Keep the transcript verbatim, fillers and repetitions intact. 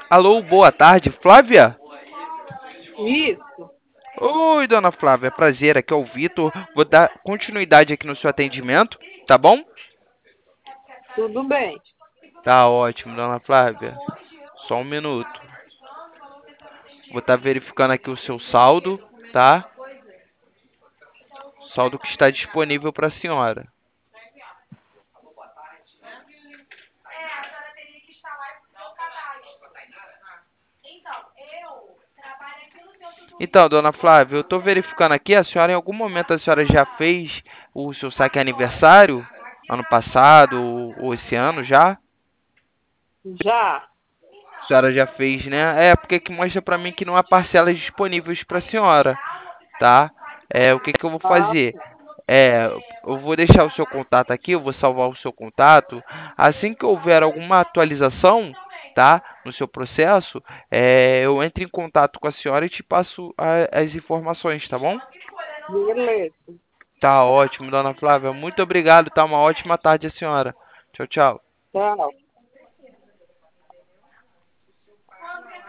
Alô, boa tarde, Flávia? Isso, Oi, dona Flávia, prazer, aqui é o Vitor. Vou dar continuidade aqui no seu atendimento, tá bom? tudo bem. Tá ótimo, dona Flávia. Só um minuto. Vou estar verificando aqui o seu saldo, tá? Saldo que está disponível para a senhora. Então, dona Flávia, eu estou verificando aqui, a senhora em algum momento a senhora já fez o seu saque aniversário? Ano passado ou ou esse ano já? Já, A senhora já fez, né? É, porque que mostra pra mim que não há parcelas disponíveis pra senhora, tá? É, o que que eu vou ah, fazer? É, eu vou deixar o seu contato aqui, eu vou salvar o seu contato. Assim que houver alguma atualização, tá? No seu processo, é, eu entro em contato com a senhora e te passo a- as informações, tá bom? beleza. Tá ótimo, dona Flávia. Muito obrigado, tá? Uma ótima tarde, a senhora. Tchau, tchau. Tchau.